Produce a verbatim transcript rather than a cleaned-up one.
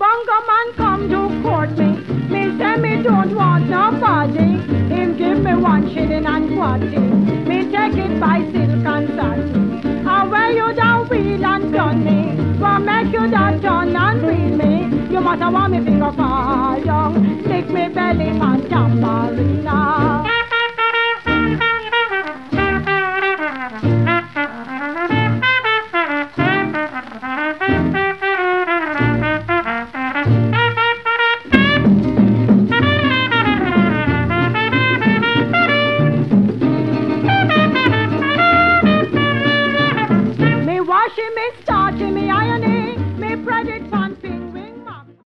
younger man come to court me. Me say me don't want nobody. Him give me one shilling and forty. Me take it by silk and satin. And where you da wheel and done me, for make you da turn and wheel me. You must have want me finger fall down, lick me belly and tambourina.